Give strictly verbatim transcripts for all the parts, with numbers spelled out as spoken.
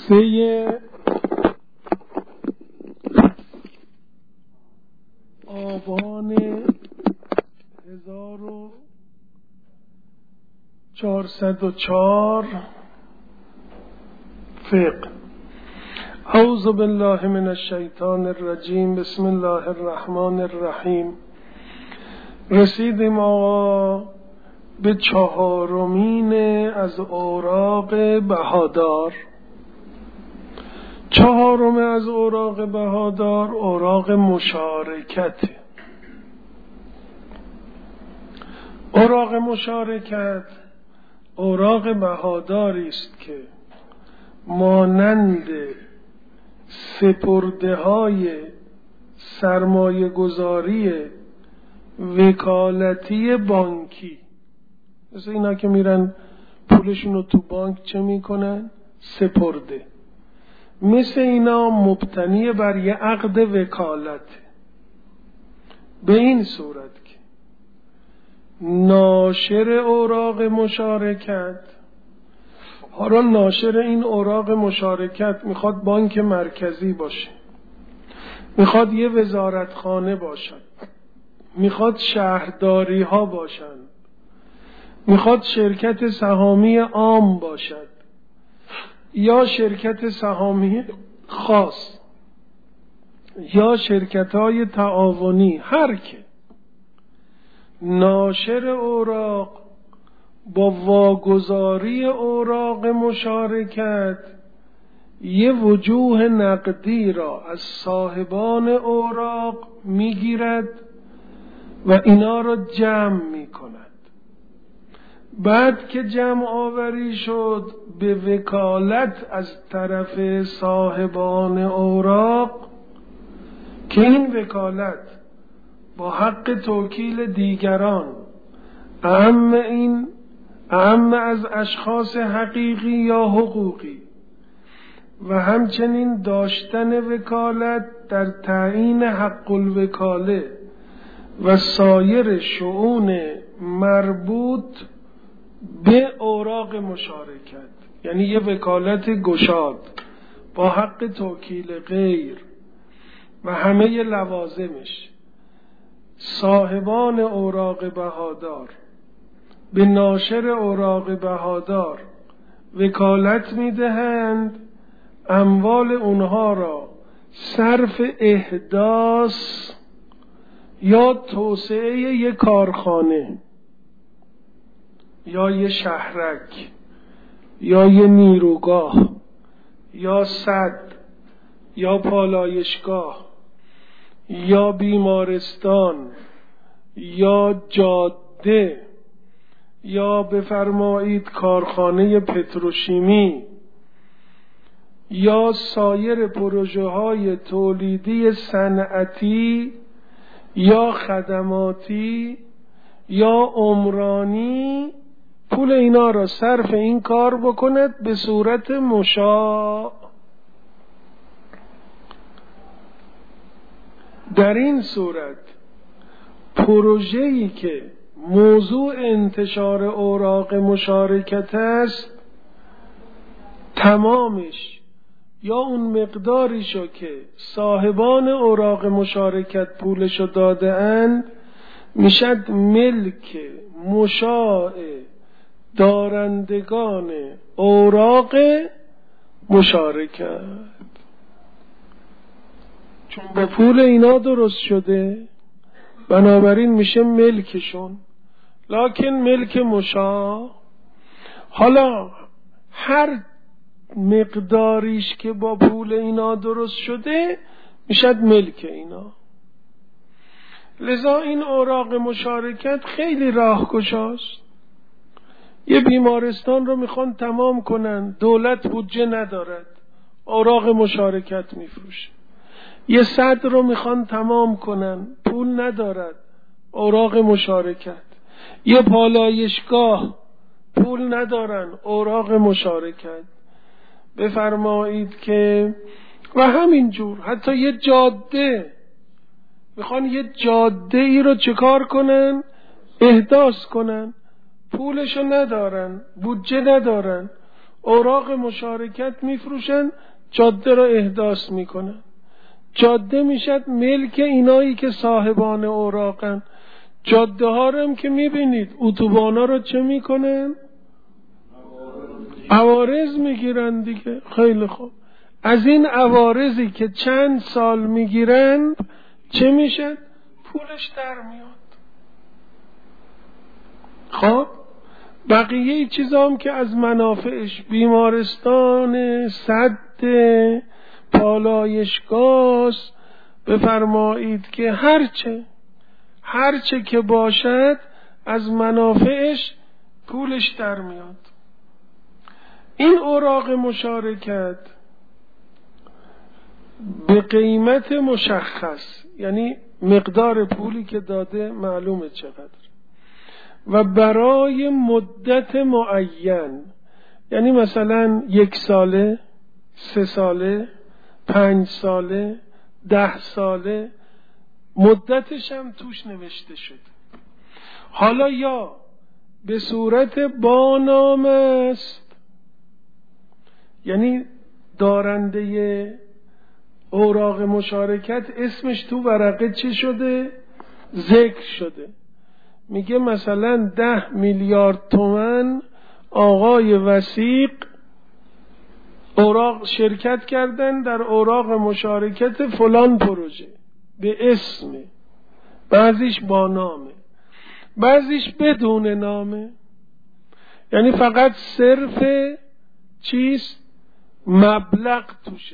سه آبان هزار و چهارصد و چهار فقه. اعوذ بالله من الشیطان الرجیم. بسم الله الرحمن الرحیم. رسیدیم آقا به چهارمین از اوراق بهادار. چهارم از اوراق بهادار اوراق مشارکت. اوراق مشارکت اوراق بهاداری است که مانند سپرده های سرمایه گذاری وکالتی بانکی، مثل اینا که میرن پولشون رو تو بانک چه میکنن؟ سپرده. مثل اینا مبتنی بر یه عقد وکالت. به این صورت که ناشر اوراق مشارکت، حالا ناشر این اوراق مشارکت میخواد بانک مرکزی باشه، میخواد یه وزارتخانه باشد، میخواد شهرداری ها باشن، میخواد شرکت سهامی عام باشد یا شرکت سهامی خاص یا شرکت های تعاونی، هر که ناشر اوراق با واگذاری اوراق مشارکت یه وجوه نقدی را از صاحبان اوراق میگیرد و اینا را جمع میکند. بعد که جمع آوری شد به وکالت از طرف صاحبان اوراق، که این وکالت با حق توکیل دیگران اعم این اعم از اشخاص حقیقی یا حقوقی و همچنین داشتن وکالت در تعیین حق الوکاله و سایر شؤون مربوط به اوراق مشارکت، یعنی یه وکالت گشاد با حق توکیل غیر و همه لوازمش، صاحبان اوراق بهادار به ناشر اوراق بهادار وکالت میدهند اموال اونها را صرف احداث یا توسعه یک کارخانه یا یه شهرک یا یه نیروگاه یا سد یا پالایشگاه یا بیمارستان یا جاده یا بفرمایید کارخانه پتروشیمی یا سایر پروژه های تولیدی صنعتی یا خدماتی یا عمرانی، پول اینا را صرف این کار بکند به صورت مشاع. در این صورت پروژه‌ای که موضوع انتشار اوراق مشارکت است، تمامش یا اون مقداریشو که صاحبان اوراق مشارکت پولشو داده اند میشد ملک مشاع دارندگان اوراق مشارکت، چون با پول اینا درست شده بنابراین میشه ملکشون، لکن ملک مشاع. حالا هر مقداریش که با پول اینا درست شده میشد ملک اینا. لذا این اوراق مشارکت خیلی راهگشاست. یه بیمارستان رو میخوان تمام کنن، دولت بودجه ندارد، اوراق مشارکت میفروشه. یه سد رو میخوان تمام کنن، پول ندارد، اوراق مشارکت. یه پالایشگاه پول ندارن، اوراق مشارکت. بفرمایید که و همینجور حتی یه جاده میخوان یه جاده ای رو چکار کنن؟ احداث کنن، پولشو ندارن، بودجه ندارن، اوراق مشارکت میفروشن، جاده را احداث میکنن، جاده میشد ملک اینایی که صاحبان اوراقن. جاده ها رو هم که میبینید اتوبان ها رو چه میکنن؟ عوارض میگیرن دیگه. خیلی خوب، از این عوارضی که چند سال میگیرن چه میشد؟ پولش در میاد. خب بقیه چیزا هم که از منافعش، بیمارستان، سد، پالایشگاه، بفرمایید که هرچه هرچه که باشد از منافعش پولش در میاد. این اوراق مشارکت به قیمت مشخص، یعنی مقدار پولی که داده معلومه چقدر، و برای مدت معین، یعنی مثلا یک ساله، سه ساله، پنج ساله، ده ساله، مدتش هم توش نوشته شد. حالا یا به صورت بانامه است، یعنی دارنده اوراق مشارکت اسمش تو ورقه چی شده؟ ذکر شده. میگه مثلا ده میلیارد تومن آقای وثیق اوراق شرکت کردن در اوراق مشارکت فلان پروژه، به اسم، بعضیش با نامه، بعضیش بدون نامه، یعنی فقط صرف چیز مبلغ توشه،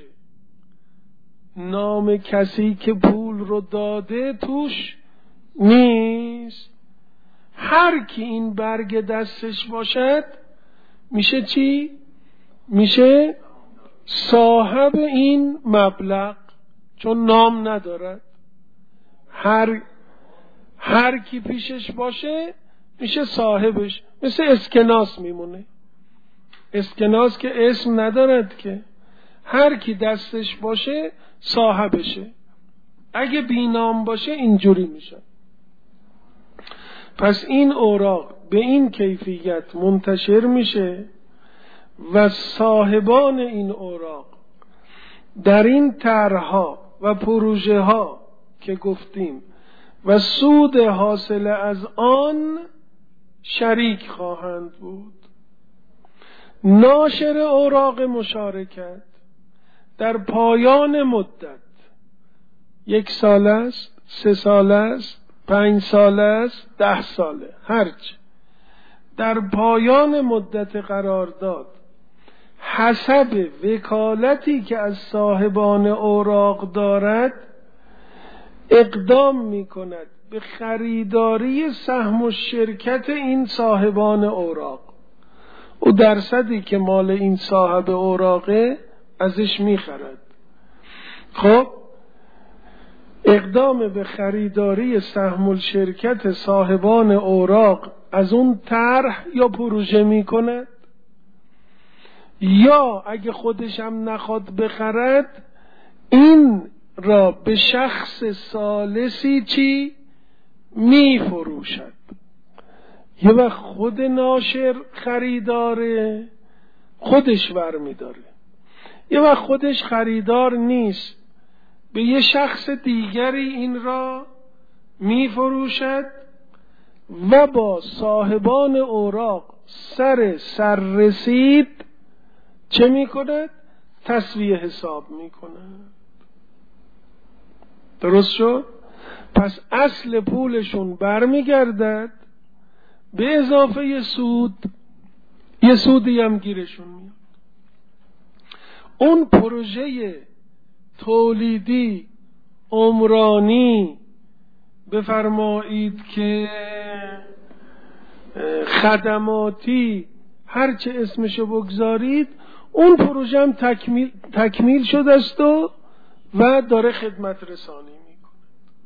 نام کسی که پول رو داده توش نیست. هر کی این برگ دستش باشد میشه چی؟ میشه صاحب این مبلغ، چون نام ندارد. هر هر کی پیشش باشه میشه صاحبش، مثل اسکناس میمونه. اسکناس که اسم ندارد که، هر کی دستش باشه صاحبشه. اگه بی نام باشه اینجوری میشه. پس این اوراق به این کیفیت منتشر میشه و صاحبان این اوراق در این طرح‌ها و پروژه ها که گفتیم و سود حاصل از آن شریک خواهند بود. ناشر اوراق مشارکت در پایان مدت، یک سال است، سه سال است، پنج سال است، ده ساله، هرچه، در پایان مدت قرارداد حسب وکالتی که از صاحبان اوراق دارد اقدام می کند به خریداری سهم و شرکت این صاحبان اوراق. او درصدی که مال این صاحب اوراقه ازش می خرد. خب اقدام به خریداری سهم و شرکت صاحبان اوراق از اون طرح یا پروژه می کند، یا اگه خودش هم نخواد بخرد این را به شخص ثالثی چی می فروشد. یه وقت خود ناشر خریداره، خودش برمی داره، یه وقت خودش خریدار نیست، به یه شخص دیگری این را می فروشد و با صاحبان اوراق سر سر رسید چه می کند؟ تسویه حساب می کند. درست شد؟ پس اصل پولشون برمی گردد، به اضافه یه سود، یه سودی هم گیرشون میاد. اون پروژه تولیدی عمرانی بفرمایید که خدماتی، هرچه اسمشو بگذارید، اون پروژه هم تکمیل, تکمیل شده است و و داره خدمت رسانی میکنه.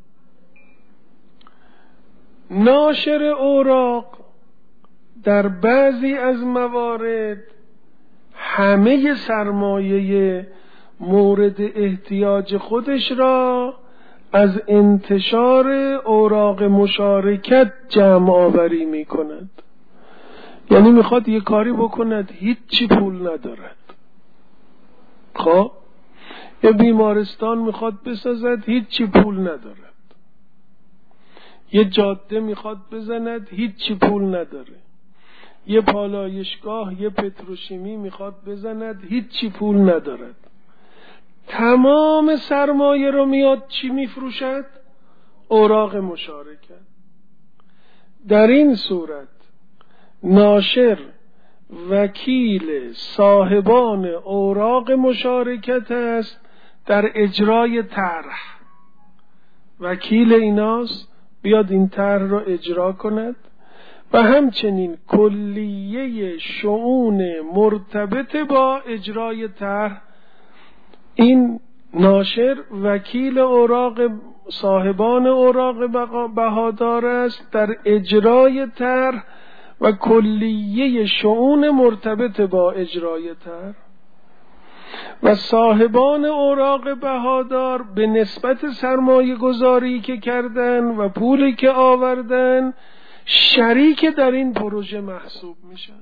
ناشر اوراق در بعضی از موارد همه سرمایه مورد احتیاج خودش را از انتشار اوراق مشارکت جمع آوری می کند. یعنی میخواد یه کاری بکند هیچی پول ندارد. خب یه بیمارستان میخواد بسازد هیچی پول ندارد. یه جاده میخواد بزند هیچی پول نداره. یه پالایشگاه، یه پتروشیمی میخواد بزند هیچی پول ندارد. تمام سرمایه رو میاد چی میفروشد؟ اوراق مشارکت. در این صورت ناشر وکیل صاحبان اوراق مشارکت است در اجرای طرح. وکیل ایناست بیاد این طرح رو اجرا کند و همچنین کلیه شؤون مرتبط با اجرای طرح. این ناشر وکیل اوراق صاحبان اوراق بهادار است در اجرای طرح و کلیه شؤون مرتبط با اجرای طرح. و صاحبان اوراق بهادار به نسبت سرمایه گذاری که کردن و پولی که آوردن شریک در این پروژه محسوب میشن.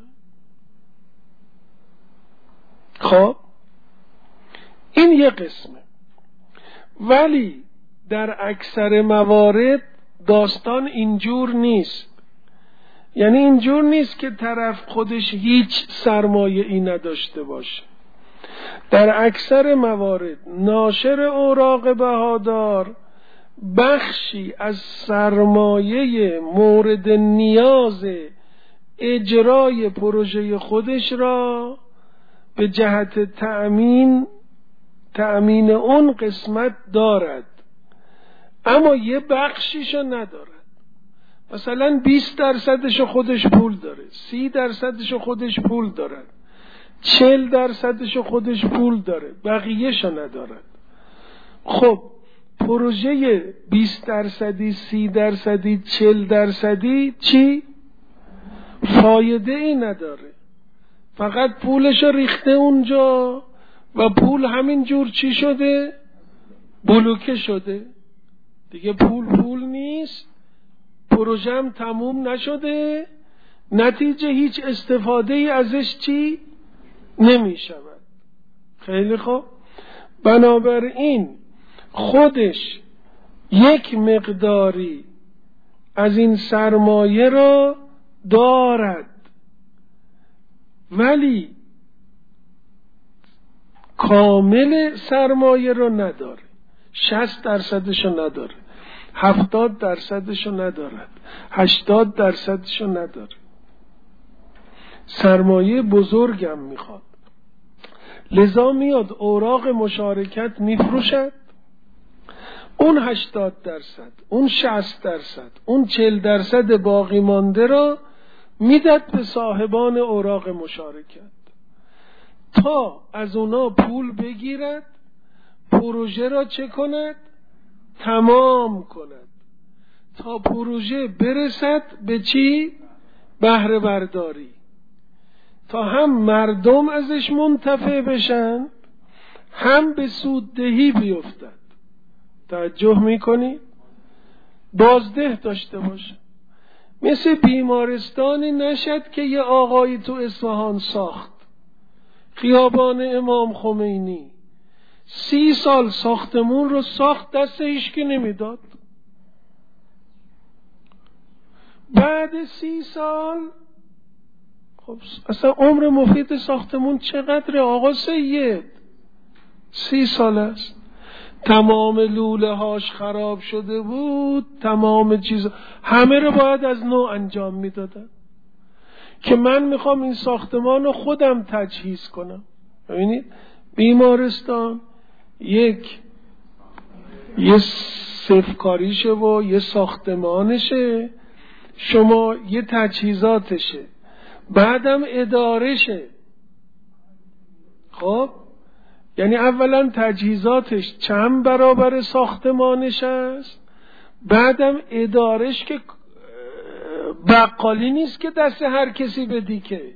خب این یه قسمه. ولی در اکثر موارد داستان اینجور نیست. یعنی اینجور نیست که طرف خودش هیچ سرمایه ای نداشته باشه. در اکثر موارد ناشر اوراق بهادار بخشی از سرمایه مورد نیاز اجرای پروژه خودش را به جهت تأمین تأمین اون قسمت دارد، اما یه بخشیشو ندارد. مثلا بیست درصدشو خودش پول داره، سی درصدشو خودش پول دارد، چل درصدشو خودش پول داره، بقیهشو ندارد. خب پروژه بیست درصدی، سی درصدی، چل درصدی چی؟ فایده ای نداره، فقط پولشو ریخته اونجا و پول همین جور چی شده؟ بلوکه شده دیگه. پول پول نیست، پروژه هم تموم نشده، نتیجه هیچ استفاده ای ازش چی؟ نمی شود. خیلی خوب. بنابراین خودش یک مقداری از این سرمایه را دارد ولی کامل سرمایه را نداره. شصت درصدشو نداره، هفتاد درصدشو ندارد، هشتاد درصدشو نداره. سرمایه بزرگم میخواد، لذا میاد اوراق مشارکت میفروشد. اون هشتاد درصد، اون شصت درصد، اون چل درصد باقی مانده را میداد به صاحبان اوراق مشارکت تا از اونا پول بگیرد، پروژه را چه کند؟ تمام کند، تا پروژه برسد به چی؟ بهره برداری، تا هم مردم ازش منتفع بشن هم به سوددهی بیفتد. توجه میکنی؟ بازده داشته باشه. مثل بیمارستانی نشد که یه آقایی تو اصفهان ساخت، خیابان امام خمینی، سی سال ساختمون رو ساخت، دست هیچکی نمیداد. بعد سی سال خب اصلا عمر مفید ساختمون چقدره آقا سید؟ سی سال است. تمام لوله هاش خراب شده بود، تمام چیز همه رو باید از نو انجام میدادن که من میخوام این ساختمان رو خودم تجهیز کنم. ببینید بیمارستان یک یه صفکاریشه و یه ساختمانشه، شما یه تجهیزاتشه، بعدم ادارشه. خب یعنی اولا تجهیزاتش چند برابر ساختمانش است، بعدم ادارش که بقالی نیست که دست هر کسی بدی که.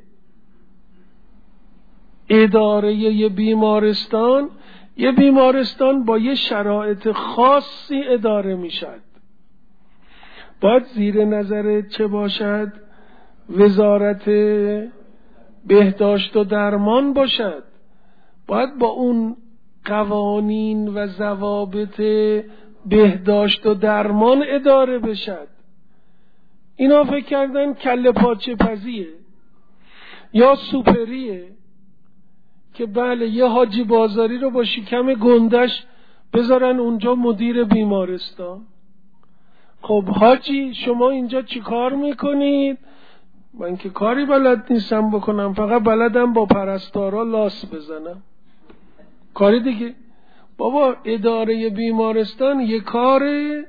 اداره یه بیمارستان، یه بیمارستان با یه شرایط خاصی اداره می شد. باید زیر نظرت چه باشد؟ وزارت بهداشت و درمان باشد، باید با اون قوانین و ضوابط بهداشت و درمان اداره بشد. اینا فکر کردن کله پاچه پزیه یا سوپریه که بله یه حاجی بازاری رو با شکم گندش بذارن اونجا مدیر بیمارستان. خب حاجی شما اینجا چی کار میکنید؟ من که کاری بلد نیستم بکنم، فقط بلدم با پرستارا لاس بزنم. کاری دیگه؟ بابا اداره بیمارستان یه کار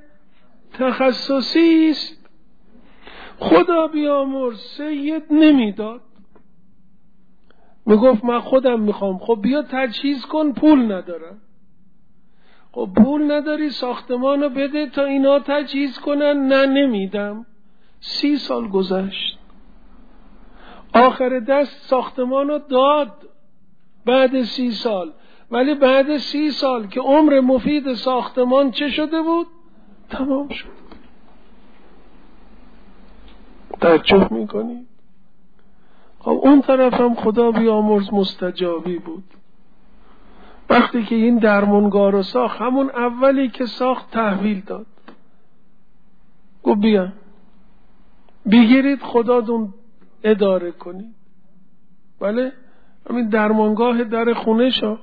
تخصصی است. خدا بیامرز سید نمیداد، میگفت من خودم میخوام. خب بیا تجهیز کن، پول ندارم. خب پول نداری، ساختمانو بده تا اینا تجهیز کنن. نه نمیدم. سی سال گذشت، آخر دست ساختمانو داد بعد سی سال. ولی بعد سی سال که عمر مفید ساختمان چه شده بود؟ تمام شد. تعجب میکنی؟ خب اون طرف هم خدا بیامرز مستجابی بود. وقتی که این درمانگاه رو ساخت، همون اولی که ساخت تحویل داد، گفت بیا بگیرید خداتون اداره کنید. بله همین درمانگاه در خونه شا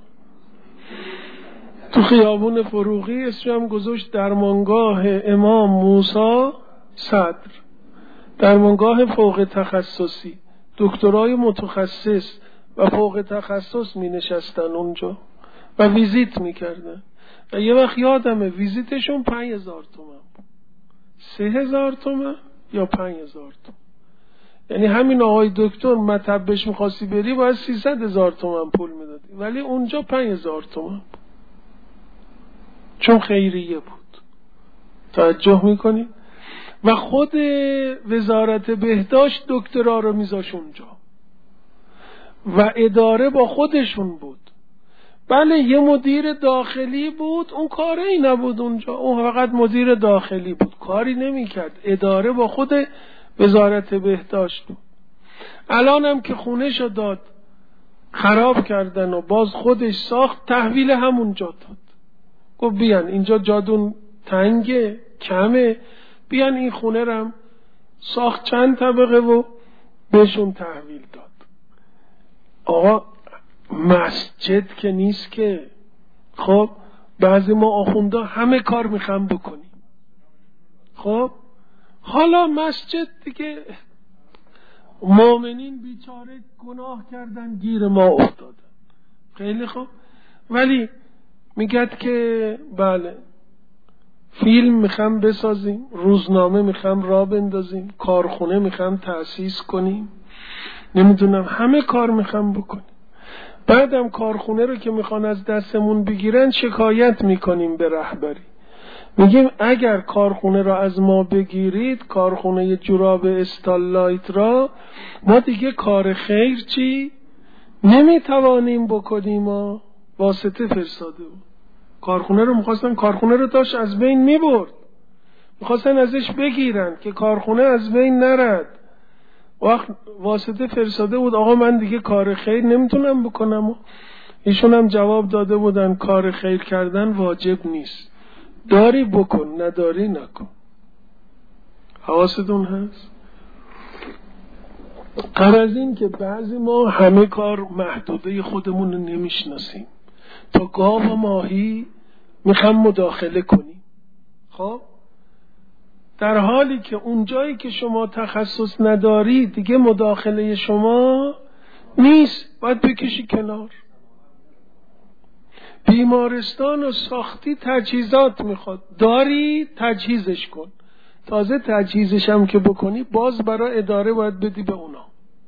تو خیابون فروغی اسمش هم گذاشت درمانگاه امام موسی صدر، درمانگاه فوق تخصصی. دکترای متخصص و فوق تخصص می نشستن اونجا و ویزیت می کردن. و یه وقت یادمه ویزیتشون پنج هزار تومن بود. سه هزار تومن یا پنج هزار تومن. یعنی همین آقای دکتر مطبش میخواستی بری باید سیصد هزار تومن پول میدادی، ولی اونجا پنج هزار تومن بود، چون خیریه بود. توجه میکنی؟ و خود وزارت بهداشت دکترا رو میذاش اونجا و اداره با خودشون بود. بله یه مدیر داخلی بود، اون کاری نبود اونجا، اون فقط مدیر داخلی بود، کاری نمیکرد. اداره با خود وزارت بهداشت بود. الان هم که خونه‌شو داد خراب کردن و باز خودش ساخت، تحویل همونجا داد. گفت بیان اینجا جادون تنگه کمه، بیان این خونه رم ساخت چند طبقه و بهشون تحویل داد. آقا مسجد که نیست که. خب بعضی ما آخوندا همه کار میخوام بکنیم. خب حالا مسجد دیگه مؤمنین بیچاره گناه کردن گیر ما افتادن. خیلی خوب، ولی میگد که بله فیلم میخوام بسازیم، روزنامه میخوام راه بندازیم، کارخونه میخوام تأسیس کنیم، نمیدونم همه کار میخوام بکنیم. بعدم کارخونه رو که میخوان از دستمون بگیرن شکایت میکنیم به رهبری، میگیم اگر کارخونه را از ما بگیرید، کارخونه جوراب استاللایت را، ما دیگه کار خیر چی نمیتوانیم بکنیم. ما واسطه فرستاده بود. کارخونه رو میخواستن، کارخونه رو داشت از بین میبرد، میخواستن ازش بگیرن که کارخونه از بین نرد. وقت واسطه فرستاده بود آقا من دیگه کار خیر نمیتونم بکنم. ایشون هم جواب داده بودن کار خیر کردن واجب نیست، داری بکن نداری نکن. حواستون هست؟ غرض این که بعضی ما همه کار محدوده خودمون رو نمیشناسیم، تا گاو و ماهی میخوام مداخله کنیم. خب در حالی که اون جایی که شما تخصص نداری دیگه مداخله شما نیست، باید بکشی کنار. بیمارستان و ساختی تجهیزات میخواد، داری تجهیزش کن. تازه تجهیزش هم که بکنی باز برای اداره باید بدی به اونا.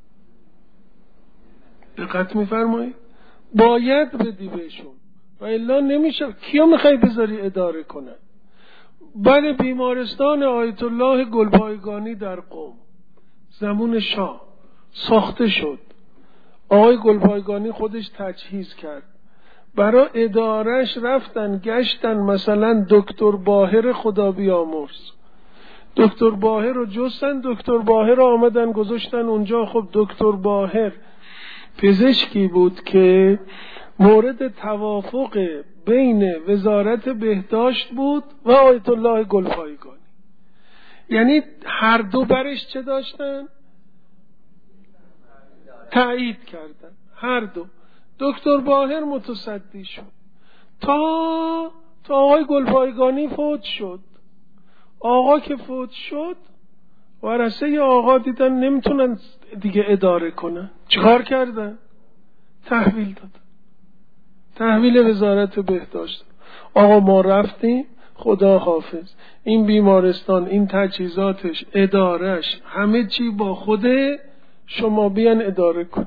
دقت میفرمایید؟ باید بدی بهشون و الا نمیشه. کیا میخوای بذاری اداره کنن؟ بله بیمارستان آیت الله گلپایگانی در قم زمان شاه ساخته شد، آقای گلپایگانی خودش تجهیز کرد. برای ادارش رفتن گشتن مثلا دکتر باهر خدا بیامرز، دکتر باهر رو جستن، دکتر باهر رو آمدن گذاشتن اونجا. خب دکتر باهر پزشکی بود که مورد توافق بین وزارت بهداشت بود و آیت الله گلپایگانی. یعنی هر دو برش چه داشتن؟ تایید کردن هر دو. دکتر باهر متصدی شد تا تا آقای گلپایگانی فوت شد. آقا که فوت شد ورثه آقا دیدن نمیتونن دیگه اداره کنن، چیکار کردن؟ تحویل دادن، تحویل وزارت بهداشت. آقا ما رفتیم، خدا حافظ، این بیمارستان، این تجهیزاتش، ادارش، همه چی با خوده، شما بیان اداره کن.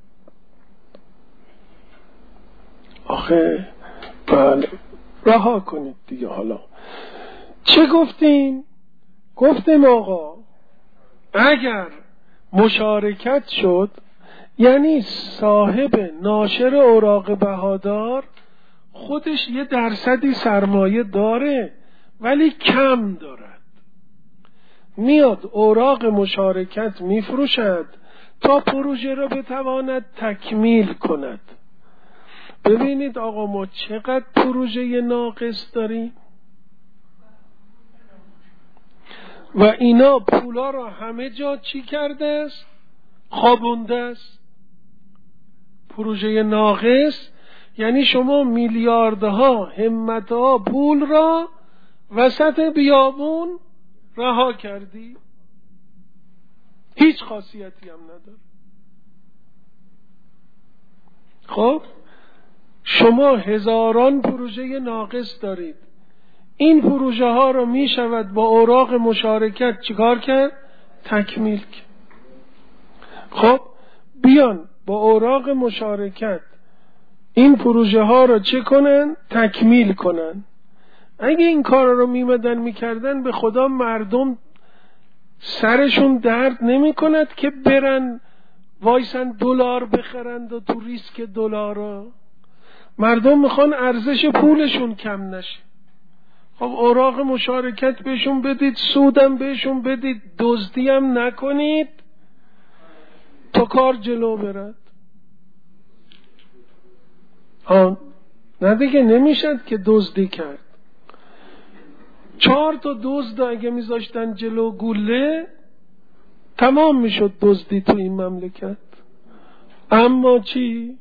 آخه بله رها کنید دیگه. حالا چه گفتیم؟ گفتیم آقا اگر مشارکت شد، یعنی صاحب ناشر اوراق بهادار خودش یه درصدی سرمایه داره ولی کم دارد، میاد اوراق مشارکت میفروشد تا پروژه را بتواند تکمیل کند. ببینید آقا ما چقدر پروژه ناقص داریم و اینا پولا را همه جا چی کرده است؟ خوابونده است. پروژه ناقص یعنی شما میلیاردها همتها پول را وسط بیابون رها کردی، هیچ خاصیتی هم نداره. خب شما هزاران پروژه ناقص دارید، این پروژه ها رو می شود با اوراق مشارکت چیکار کرد؟ تکمیل کرد. خب بیان با اوراق مشارکت این پروژه ها رو چه کنن؟ تکمیل کنن. اگه این کار رو میمدن میکردن به خدا مردم سرشون درد نمی کند که برن وایسن دلار بخرند و تو ریسک دلار رو. مردم میخوان ارزش پولشون کم نشه. خب اوراق مشارکت بهشون بدید، سودم بهشون بدید، دزدی هم نکنید تا کار جلو برد. آن نه دیگه نمیشد که دزدی کرد. چهار تا دزد اگه میذاشتن جلو گوله تمام میشد دزدی تو این مملکت. اما چی؟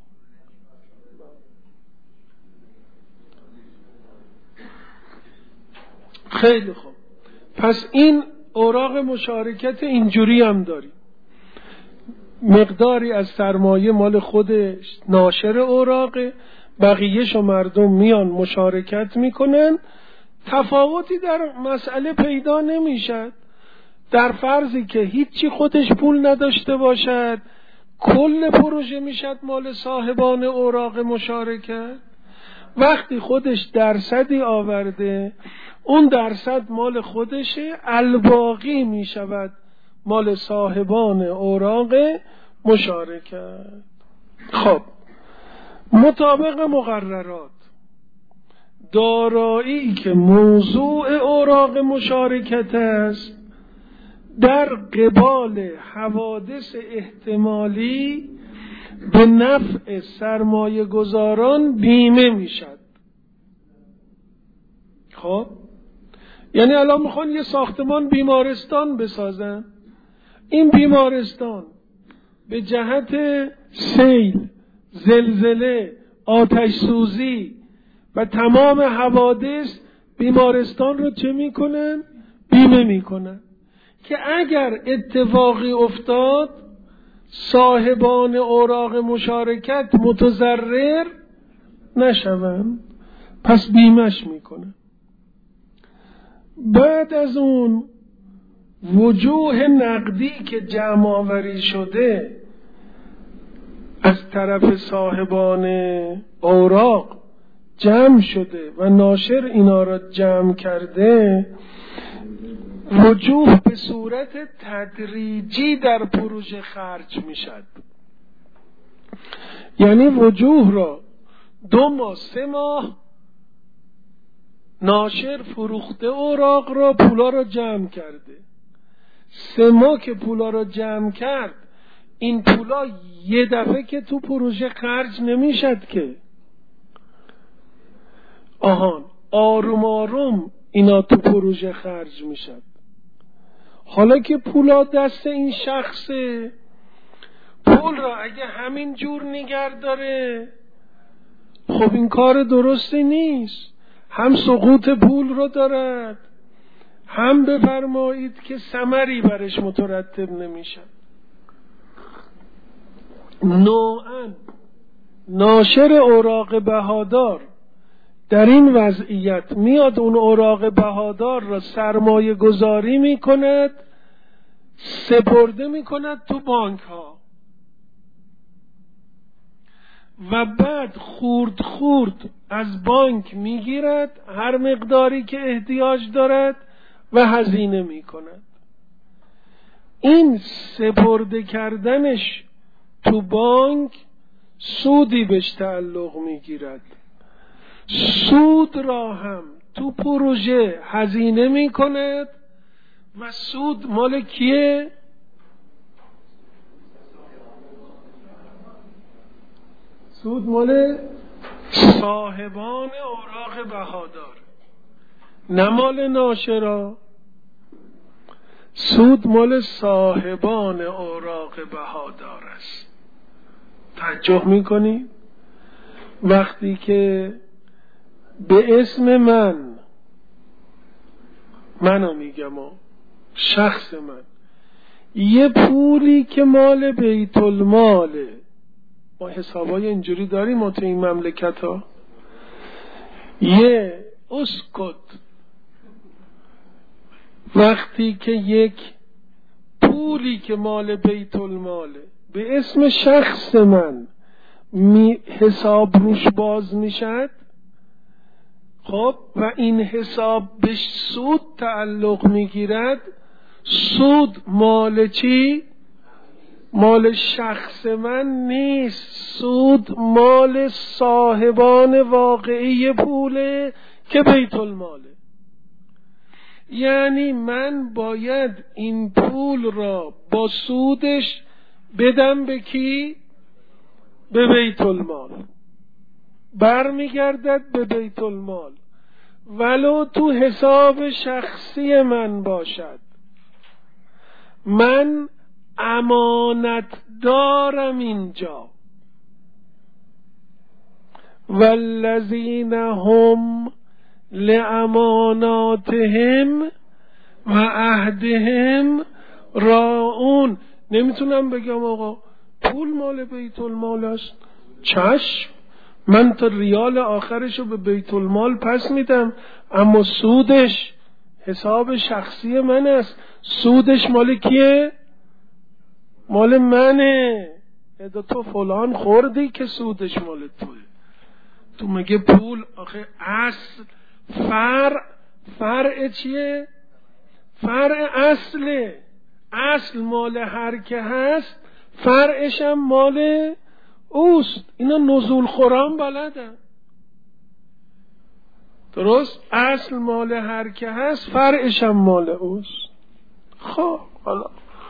خیلی خوب. پس این اوراق مشارکت اینجوری هم داری، مقداری از سرمایه مال خودش ناشر اوراقه، بقیه‌شو مردم میان مشارکت میکنن. تفاوتی در مسئله پیدا نمیشد. در فرضی که هیچی خودش پول نداشته باشد، کل پروژه میشد مال صاحبان اوراق مشارکت. وقتی خودش درصدی آورده، اون درصد مال خودشه، الباقی میشود مال صاحبان اوراق مشارکت. خب مطابق مقررات، دارایی که موضوع اوراق مشارکت است در قبال حوادث احتمالی به نفع سرمایه گذاران بیمه میشد. خب یعنی الان میخوان یه ساختمان بیمارستان بسازن، این بیمارستان به جهت سیل، زلزله، آتش سوزی و تمام حوادث بیمارستان رو چه میکنن؟ بیمه میکنن که اگر اتفاقی افتاد صاحبان اوراق مشارکت متضرر نشوند، پس بیمهش میکنن. بعد از اون وجوه نقدی که جمع آوری شده از طرف صاحبان اوراق جمع شده و ناشر اینا را جمع کرده، وجوه به صورت تدریجی در پروژه خرج می شد. یعنی وجوه را دو ماه سه ماه ناشر فروخته اوراق را، پولا را جمع کرده. سه ماه که پولا را جمع کرد، این پولا یه دفعه که تو پروژه خرج نمیشد که. آهان آروم آروم اینا تو پروژه خرج میشد. حالا که پولا دست این شخصه، پول را اگه همین جور نگه داره، خب این کار درستی نیست. هم سقوط پول رو دارد، هم بفرمایید که ثمری برش مترتب نمیشه. نوعاً ناشر اوراق بهادار در این وضعیت میاد اون اوراق بهادار را سرمایه گذاری میکند، سپرده میکند تو بانک ها و بعد خورد خورد از بانک میگیرد هر مقداری که احتیاج دارد و هزینه میکند. این سپرده کردنش تو بانک سودی بهش تعلق میگیرد. سود را هم تو پروژه هزینه میکند و سود مال کیه؟ سود مال صاحبان اوراق بهادار، نه مال ناشرا. سود مال صاحبان اوراق بهادار است. توجه میکنی؟ وقتی که به اسم من، منو میگم و شخص من، یه پولی که مال بیت الماله، ما حسابای اینجوری داریم ما تو این مملکت ها، یه اسکت، وقتی که یک پولی که مال بیت الماله به اسم شخص من می حساب روش باز میشد، خب و این حساب به سود تعلق میگیرد، سود مال چی؟ مال شخص من نیست، سود مال صاحبان واقعی پوله که بیت الماله. یعنی من باید این پول را با سودش بدم به کی؟ به بیت المال. برمیگردد به بیت المال ولو تو حساب شخصی من باشد. من امانت دارم اینجا. والذین هم لاماناتهم و عهدهم راعون. نمیتونم بگم آقا پول مال بیت المال است، چشم، من تا ریال آخرشو به بیت المال پس میدم، اما سودش حساب شخصی من است. سودش مال کیه؟ مال منه. ادا تو فلان خوردی که سودش مال توه. تو مگه پول آخه اصل فرع فرع چیه؟ فرع اصله. اصل مال هر که هست، فرعش هم مال اوست. اینا نزول خوران بلدن. درست؟ اصل مال هر که هست، فرعش هم مال اوست. خب حالا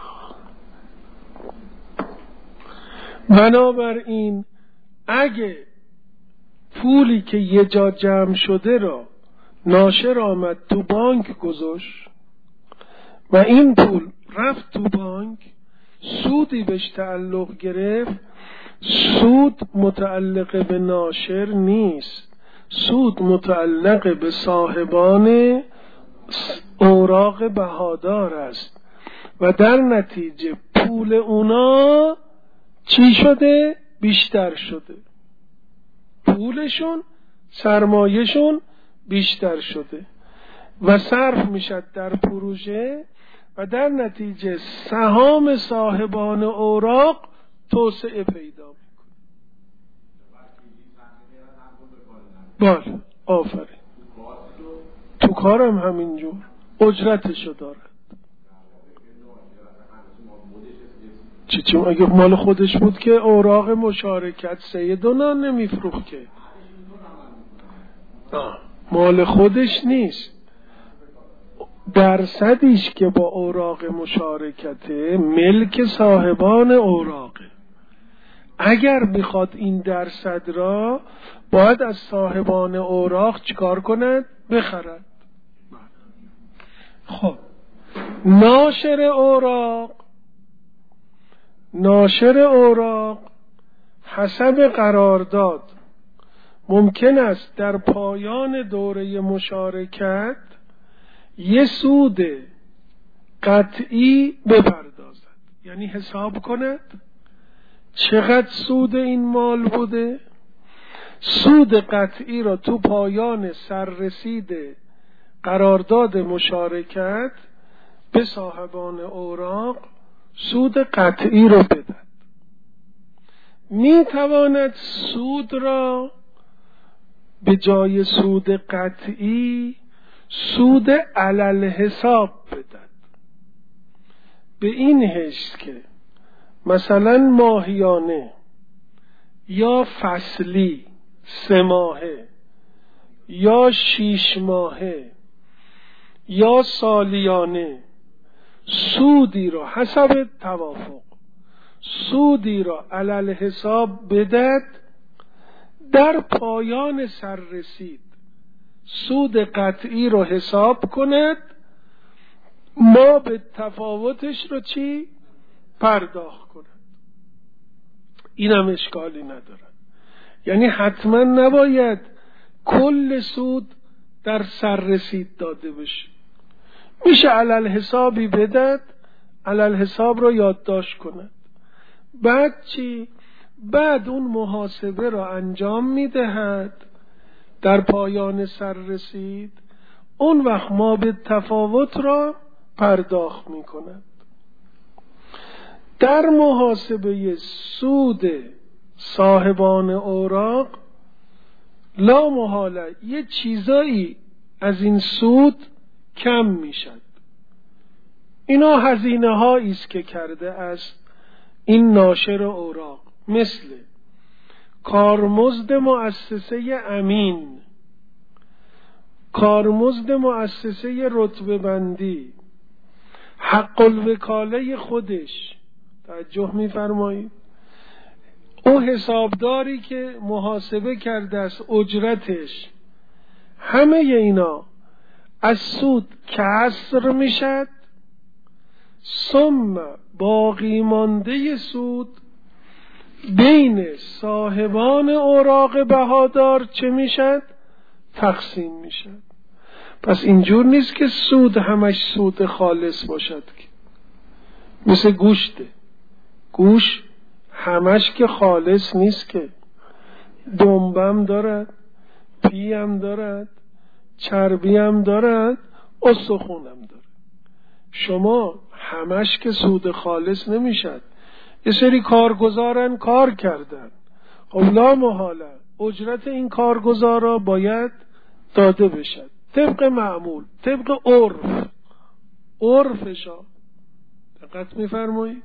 بنابراین اگه پولی که یه جا جمع شده را ناشر آمد تو بانک گذاشت و این پول رفت تو بانک، سودی بهش تعلق گرفت، سود متعلق به ناشر نیست، سود متعلق به صاحبان اوراق بهادار است و در نتیجه پول اونا چی شده؟ بیشتر شده. پولشون، سرمایهشون بیشتر شده و صرف میشد در پروژه و در نتیجه سهام صاحبان اوراق توسعه پیدا میکنه. بله آفرین. تو کارم همینجور اجرتشو داره. چی چی اگه مال خودش بود که اوراق مشارکت سیدونا نمیفروخت که. آه. مال خودش نیست، درصدیش که با اوراق مشارکته ملک صاحبان اوراقه. اگر میخواد این درصد را باید از صاحبان اوراق چیکار کند؟ بخرد. خب ناشر اوراق ناشر اوراق حسب قرارداد ممکن است در پایان دوره مشارکت یه سود قطعی بپردازد، یعنی حساب کند چقدر سود این مال بوده، سود قطعی را تو پایان سررسید قرارداد مشارکت به صاحبان اوراق سود قطعی را بدهد. می تواند سود را به جای سود قطعی سود علل حساب بدهد، به این حیث که مثلا ماهیانه یا فصلی سه ماهه یا شیش ماهه یا سالیانه سودی را حسب توافق سودی را علل حساب بدهد، در پایان سررسید سود قطعی را حساب کند، ما به تفاوتش رو چی؟ پرداخت کند. این هم اشکالی ندارد. یعنی حتما نباید کل سود در سررسید داده بشه، میشه علل حسابی بدهد، علل حساب را یادداشت کند. بعد چی؟ بعد اون محاسبه را انجام میدهد در پایان سررسید، اون وقت ما به تفاوت را پرداخت میکند. در محاسبه سود صاحبان اوراق لا محاله یه چیزایی از این سود کم میشد. اینا هزینه هایی است که کرده است این ناشر اوراق، مثل کارمزد مؤسسه امین، کارمزد مؤسسه رتبه بندی، حق الوکاله خودش. توجه می‌فرمایید؟ او حسابداری که محاسبه کرده است اجرتش، همه اینا از سود کسر میشد، ثم باقی مانده سود بین صاحبان اوراق بهادار چه میشد؟ تقسیم میشد. پس اینجور نیست که سود همش سود خالص باشد که مثل گوشته، گوش همش که خالص نیست که، دنبم دارد، پی هم دارد، چربی هم دارد، استخون هم دارد. شما همش که سود خالص نمیشد. یه سری کارگزارن کار کردن، خب لا محاله اجرت این کارگزارا باید داده بشد طبق معمول، طبق عرف، عرفشا. دقت میفرمایید؟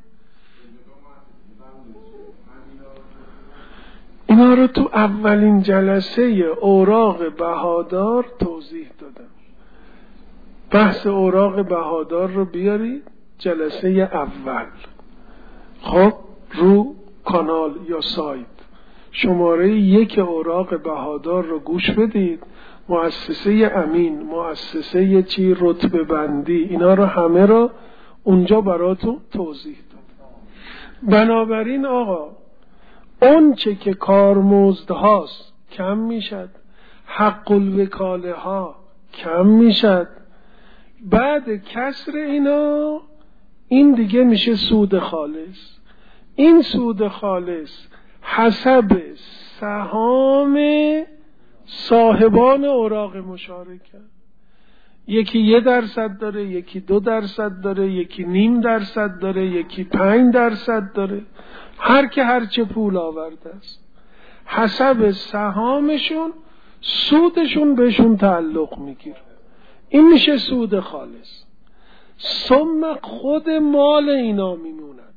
اینا رو تو اولین جلسه اوراق بهادار توضیح دادم. بحث اوراق بهادار رو بیارید جلسه اول، خب رو کانال یا سایت شماره یک اوراق بهادار رو گوش بدید. مؤسسه امین، مؤسسه چی، رتبه بندی، اینا رو همه رو اونجا براتون توضیح داد. بنابراین آقا اون چه که کارمزد هاست کم میشد، حق الوکاله ها کم میشد، بعد کسر اینا این دیگه میشه سود خالص. این سود خالص حسب سهام صاحبان اوراق مشارکه، یکی یه درصد داره، یکی دو درصد داره، یکی نیم درصد داره، یکی پنج درصد داره، هر که هر چه پول آورده است حسب سهامشون سودشون بهشون تعلق میگیره. این میشه سود خالص. ثم خود مال اینا میموند،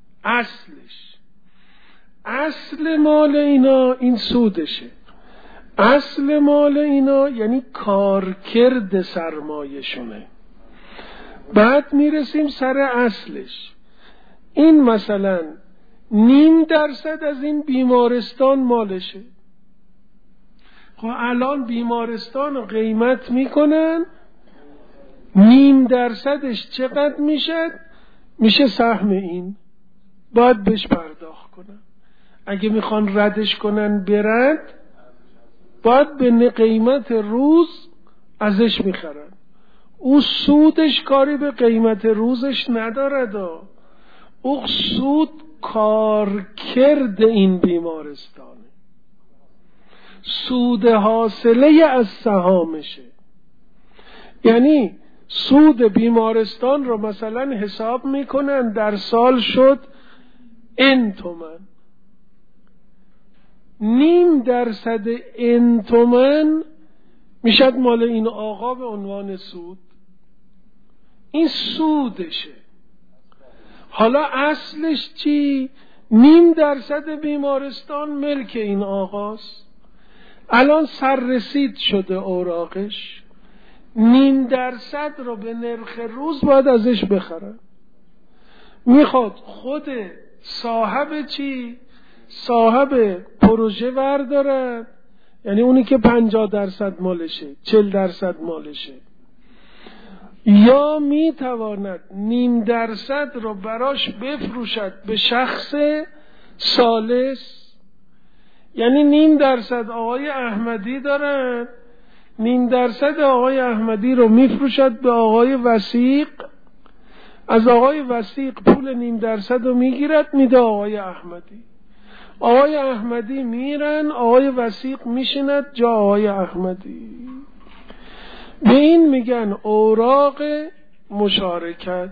اصلش، اصل مال اینا این سودشه. اصل مال اینا یعنی کارکرد سرمایه‌شونه. بعد میرسیم سر اصلش. این مثلا نیم درصد از این بیمارستان مالشه. خب الان بیمارستان رو قیمت میکنن، نیم درصدش چقدر میشه؟ میشه سهم این، باید بهش پرداخت کنن. اگه میخوان ردش کنن برد، باید به قیمت روز ازش میخرن. او سودش کاری به قیمت روزش ندارد، او سود کارکرد این بیمارستانه، سود حاصله از سهامشه. یعنی سود بیمارستان رو مثلا حساب میکنن در سال شد ان تومن، نیم درصد ان تومن میشد مال این آقا به عنوان سود. این سودشه. حالا اصلش چی؟ نیم درصد بیمارستان ملک این آقاست. الان سررسید شده اوراقش، نیم درصد رو به نرخ روز باید ازش بخرن. میخواد خود صاحب چی؟ صاحب پروژه وردارد، یعنی اونی که پنجاه درصد مالشه، چل درصد مالشه، یا میتواند نیم درصد رو براش بفروشد به شخص ثالث. یعنی نیم درصد آقای احمدی دارن، نیم درصد آقای احمدی رو میفروشد به آقای وثیق، از آقای وثیق پول نیم درصد رو میگیرد میده آقای احمدی، آقای احمدی میرن، آقای وثیق میشیند جا آقای احمدی. به این میگن اوراق مشارکت.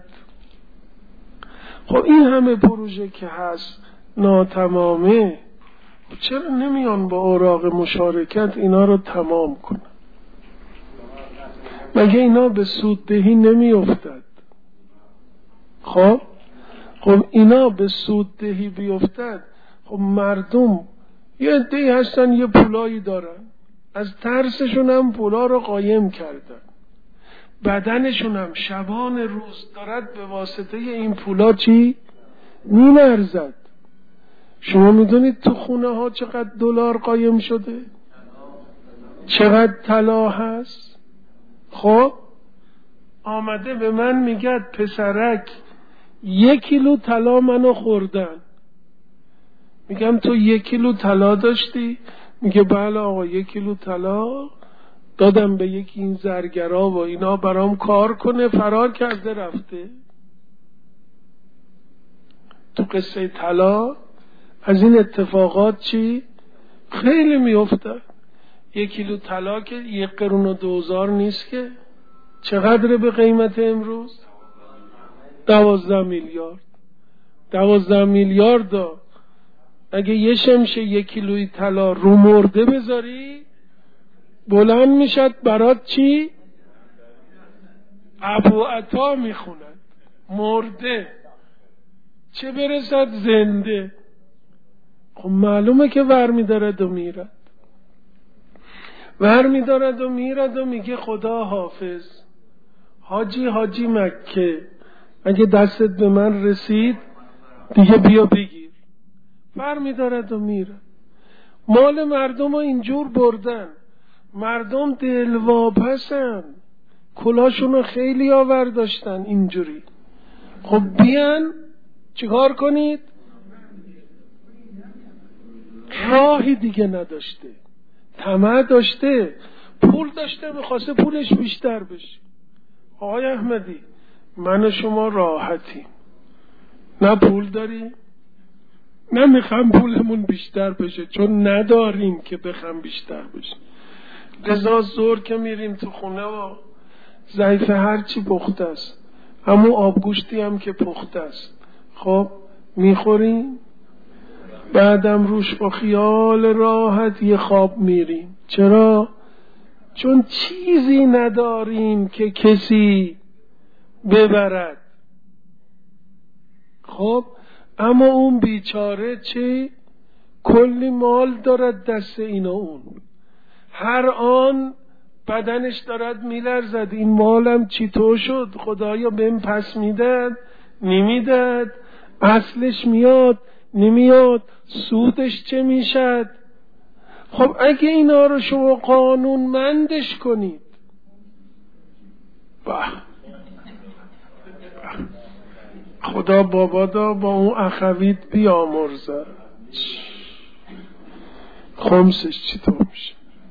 خب این همه پروژه که هست ناتمامه، چرا نمیان با اوراق مشارکت اینا رو تمام کنن؟ مگه اینا به سوددهی نمیافتد؟ خب خب اینا به سوددهی بیفتد، خب مردم یه عده‌ای هستن یه پولایی دارن، از ترسشون هم پولا رو قایم کردن، بدنشون هم شبان روز دارد به واسطه این پولا چی؟ می‌لرزد. شما میدونید تو خونه ها چقدر دلار قایم شده؟ چقدر طلا هست؟ خب آمده به من میگه پسرک یک کیلو طلا منو خوردن. میگم تو یک کیلو طلا داشتی؟ میگه بله آقا یک کیلو طلا دادم به یکی این زرگرا و اینا برام کار کنه، فرار کرده رفته. تو قصه طلا از این اتفاقات چی؟ خیلی میفته. یک کیلو طلا که یک قرون و دوزار نیست که، چقدر به قیمت امروز؟ دوازده میلیارد. دوازده میلیارد دا اگه یه شمشه یک کیلوی طلا رو مرده بذاری بلند میشد برات چی؟ ابو عطا میخوند مرده، چه برسد زنده. خب معلومه که ور میدارد و میرد، ور میدارد و میرد و میگه خدا حافظ. حاجی حاجی مکه اگه دستت به من رسید دیگه بیا بگیر. ور میدارد و میرد. مال مردم رو اینجور بردن، مردم دلواپسن، کلاشون رو خیلی آور داشتن اینجوری. خب بیان چیکار کنید؟ راهی دیگه نداشته، طمع داشته، پول داشته، میخواسته پولش بیشتر بشه. آقای احمدی من و شما راحتیم، نه پول داریم نه میخوام پولمون بیشتر بشه، چون نداریم که بخوام بیشتر بشه. لذا زور که میریم تو خونه و ضعیف هرچی پخته است، همون آبگوشتی هم که پخته است، خب میخوریم، بعدم روش با خیال راحت یه خواب میریم. چرا؟ چون چیزی نداریم که کسی ببرد. خب اما اون بیچاره چه؟ کلی مال دارد دست این و اون، هر آن بدنش دارد میلرزد، این مالم چطور شد، خدایا بهم پس میداد نمیداد، اصلش میاد نمیاد، سودش چه میشد. خب اگه اینا رو شما قانونمندش کنید، با خدا بابادا با اون اخویت بیامرزه، خمسش چطور میشه؟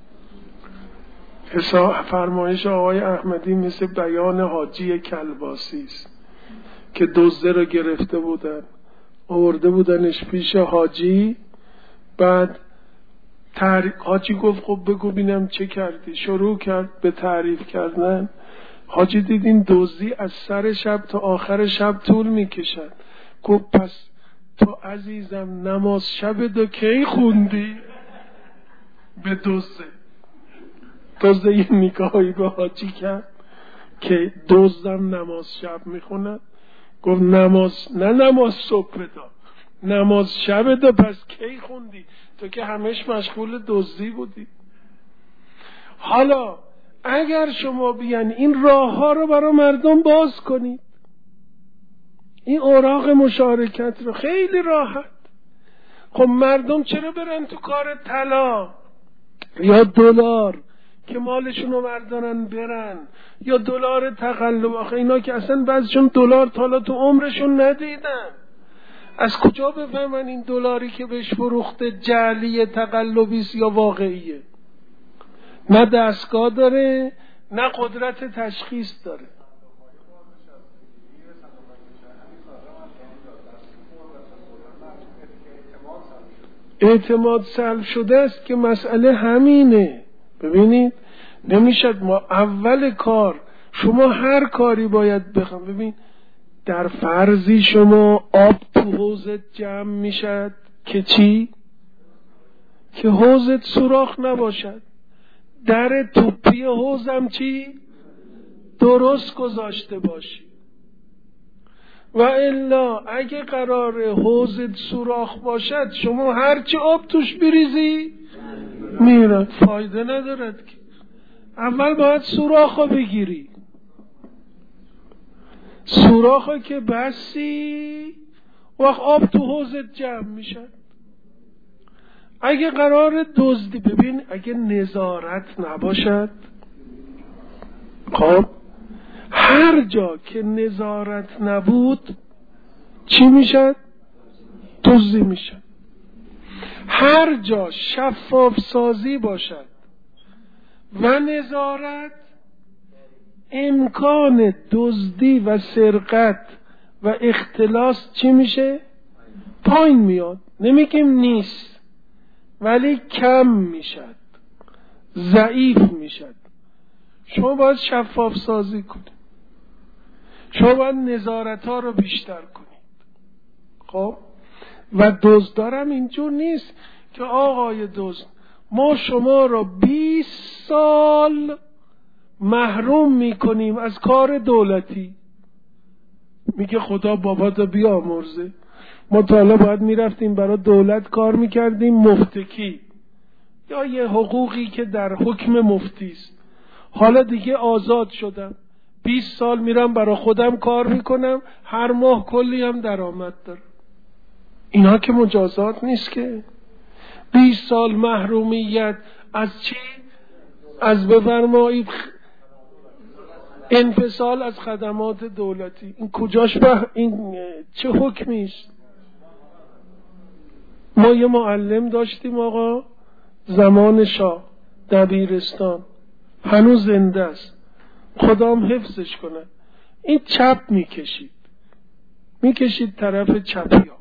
فرمایش آقای احمدی مثل بیان حاجی کلباسی است که دزده رو گرفته بودن، آورده بودنش پیش حاجی. بعد تعریف حاجی گفت خب بگو بینم چه کردی. شروع کرد به تعریف کردن. حاجی دیدین دزدی از سر شب تا آخر شب طول میکشد. گفت پس تو عزیزم نماز شب دو کی خوندی؟ به دزده. دزده یه نگاهی به حاجی کرد که دزدم نماز شب میخوند. گفت نماز نه نماز صبح دا، نماز شب دا، پس کی خوندی؟ تو که همش مشغول دزدی بودی. حالا اگر شما بیان این راه ها رو برای مردم باز کنید، این اوراق مشارکت رو خیلی راحت، خب مردم چرا برن تو کار طلا یا دلار که مالشون رو بردارن برن، یا دلار تقلب؟ آخه اینا که اصلا بعضشون دلار تا تو عمرشون ندیدن، از کجا بفهمن این دلاری که بهش فروخته جعلی تقلبیست یا واقعیه؟ نه دستگاه داره نه قدرت تشخیص داره. اعتماد سلب شده است که مسئله همینه. ببینید نمیشد ما اول کار، شما هر کاری باید بخوام. ببین در فرضی شما آب تو حوضت جمع میشد که چی؟ که حوضت سوراخ نباشد. در توپی حوضم چی؟ درست گذاشته باشی. و الا اگه قرار حوضت سوراخ باشد، شما هرچی آب توش بریزی میره، فایده ندارد که. اول باید سوراخو بگیری. سوراخو که بسی وقت آب تو حوضت جمع میشد. اگه قرار دزدی، ببین اگه نظارت نباشد، خب هر جا که نظارت نبود چی میشد؟ دزدی میشد. هر جا شفاف سازی باشد و نظارت، امکان دزدی و سرقت و اختلاس چی میشه؟ پایین میاد. نمیگیم نیست، ولی کم میشد، ضعیف میشد. شما باید شفاف سازی کنید، شما باید نظارت ها رو بیشتر کنید. خب و دزدارم اینجور نیست که آقای دزد ما شما رو بیست سال محروم میکنیم از کار دولتی. میگه خدا باباتو بیامرزه، ما تا حالا باید میرفتیم برای دولت کار میکردیم مفتکی یا یه حقوقی که در حکم مفتی است. حالا دیگه آزاد شدم، بیست سال میرم برای خودم کار میکنم، هر ماه کلی هم درآمد دارم. اینا که مجازات نیست که. بیست سال محرومیت از چی؟ از بفرمایید انفصال از خدمات دولتی. این کجاش به این چه حکمیست؟ ما یه معلم داشتیم آقا زمان شاه، دبیرستان، هنوز زنده است، خدام حفظش کنه. این چپ میکشید میکشید طرف چپیا.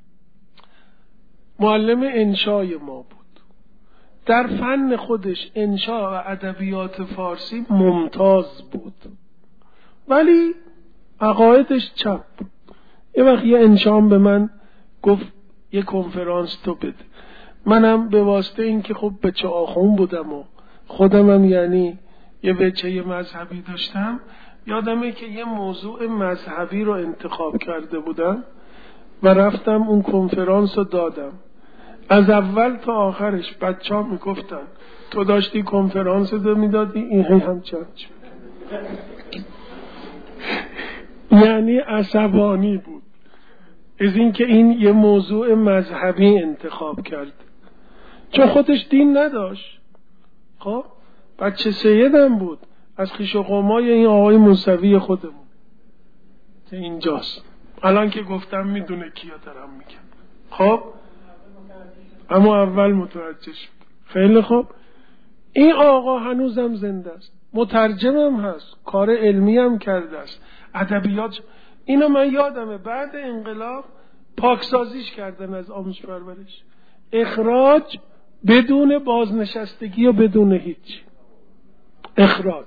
معلم انشای ما بود، در فن خودش انشا و ادبیات فارسی ممتاز بود، ولی عقایدش چپ بود. یه وقت یه انشام به من گفت یه کنفرانس تو بده. منم به واسطه این که خب بچه آخون بودم و خودمم یعنی یه بچه مذهبی داشتم، یادمه که یه موضوع مذهبی رو انتخاب کرده بودم و رفتم اون کنفرانس رو دادم. از اول تا آخرش بچه ها میگفتن تو داشتی کنفرانس دو میدادی این هی هم چند یعنی عصبانی بود از این که این یه موضوع مذهبی انتخاب کرد، چون خودش دین نداشت. خب بچه سیدم بود از خویش و قومای این آقای موسوی خودمون که اینجاست. الان که گفتم میدونه کیا دارم میگم. خب اما اول متوجه شد. خیلی خوب، این آقا هنوزم زنده است، مترجمم هست، کار علمی هم کرده است، ادبیات. اینو من یادمه بعد انقلاب پاکسازیش کردن از آموزش پرورش، اخراج بدون بازنشستگی و بدون هیچ، اخراج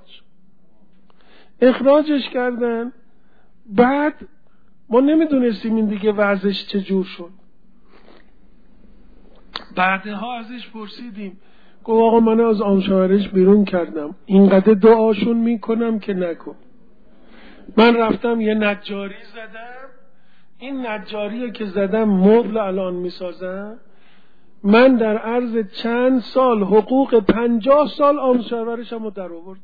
اخراجش کردن. بعد ما نمیدونستیم این دیگه وضعش چجور شد. بعدها ازش پرسیدیم، گفت آقا من از آموزش پرورش بیرون کردم، اینقدر دعاشون میکنم که نکن. من رفتم یه نجاری زدم، این نجاریه که زدم مبل الان میسازم. من در عرض چند سال حقوق پنجاه سال آموزش پرورشم رو در آوردم.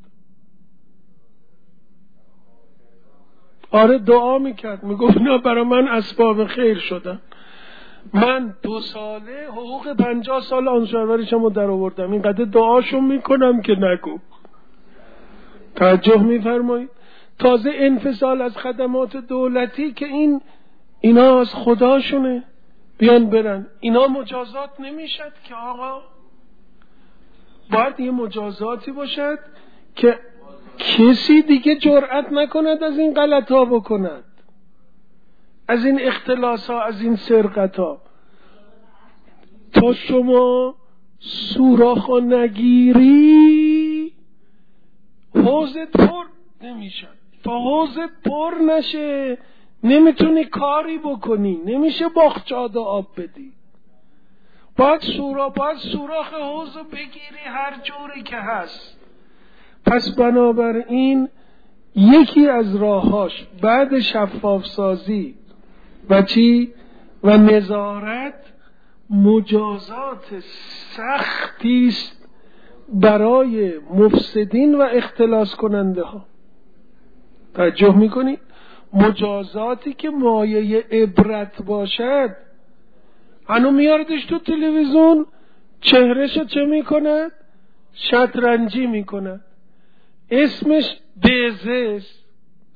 آره دعا میکرد، میگفت نه برای من اسباب خیر شدن. من دو ساله حقوق پنجاه سال آموزش پرورشم رو در آوردم، اینقدر دعاشون میکنم که نگو. توجه میفرمایید؟ تازه انفصال از خدمات دولتی که این اینا از خداشونه بیان برن، اینا مجازات نمیشد که آقا باید یه مجازاتی باشد که کسی دیگه جرأت نکند از این غلط ها بکند، از این اختلاس ها، از این سرقت ها. تا شما سوراخ و نگیری حوزت پر نمیشه، تا حوزت پر نشه نمیتونی کاری بکنی، نمیشه باغچه‌ها آب بدی. باید سورا باید سوراخ حوض بگیری هر جوری که هست. پس بنابراین یکی از راهاش بعد شفاف سازی و چی و نظارت مجازات سختی است برای مفسدین و اختلاس کننده ها. توجه میکنی؟ مجازاتی که مایه عبرت باشد. هنو میاردش تو تلویزیون، چهرهشو چه میکند؟ شطرنجی میکند، اسمش بزه است.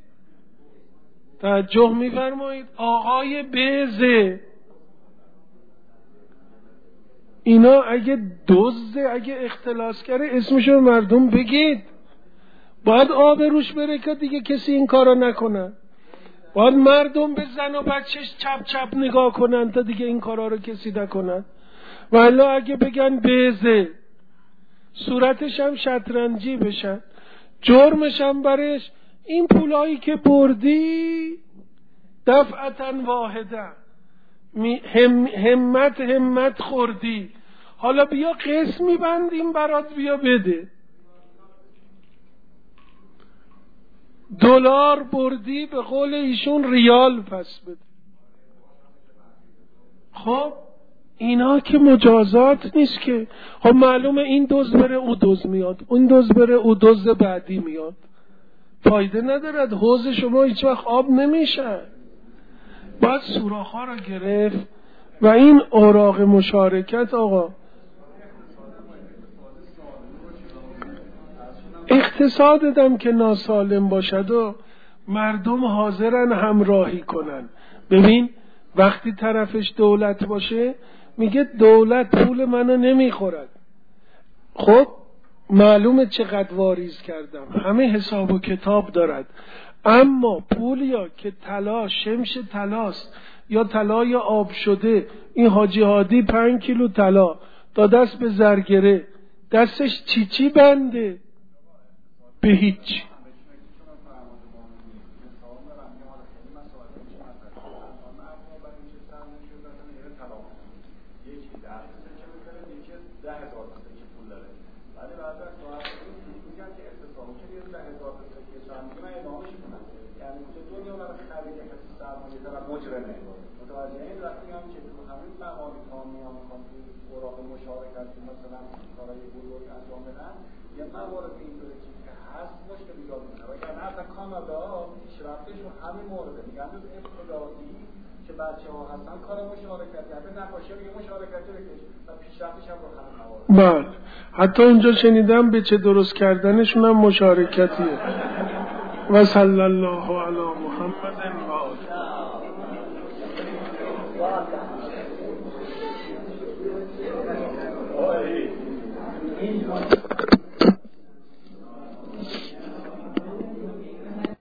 توجه میفرمایید؟ آقای بزه. اینا اگه دزده، اگه اختلاس کرده اسمشو مردم بگید، باید آب روش بره که دیگه کسی این کارو نکنه. باید مردم به زن و بچهش چپ چپ نگاه کنن تا دیگه این کارا رو کسی نکنن. ولی اگه بگن بزه، صورتش هم شطرنجی بشن، جرمش هم برش این پولایی که بردی دفعتن واحده، هم همت همت خوردی، حالا بیا قسمی بندیم برات، بیا بده. دلار بردی به قول ایشون ریال پس بده. خب اینا که مجازات نیست که. خب معلومه این دوز بره او دوز میاد، اون دوز بره او دوز بعدی میاد، فایده ندارد. حوض شما هیچ وقت آب نمیشه. باید سوراخ‌ها را گرفت و این اوراق مشارکت آقا اقتصادتم که ناسالم باشد و مردم حاضرن همراهی کنن. ببین وقتی طرفش دولت باشه میگه دولت پول منو نمیخورد. خب معلومه چقدر واریز کردم، همه حساب و کتاب دارد. اما پول یا که طلا شمش طلاست یا طلای آب شده، این حاجی هادی پنج کیلو طلا داده است به زرگره، دستش چی چی بنده؟ به هیچ. ولی بعد از ساعت میگن که اقتصاد که یه ده هزار تا که چند من ادامهش کنم، یعنی تو دنیا برای خرید حس سرمایه طلب مجرمه. متوجه این وقتی هم که تو همین مقامی کامی هم میخوان تو اوراق مشارکتی مثلا کارهای بزرگ انجام بدن، یه موارد اینطوره که هست مشکل ایجاد میکنه. وگرنه اصلا کانادا پیشرفتشون همین مورده، میگن از ابتدایی که بچه ها هستن کار مشارکتی حتی نقاشی هم یه مشارکتی بکش و پیشرفتش هم رو همین موارد. بله حتی اونجا شنیدم به چه درست کردنشون هم مشارکتیه. و صلی الله علی محمد و آله.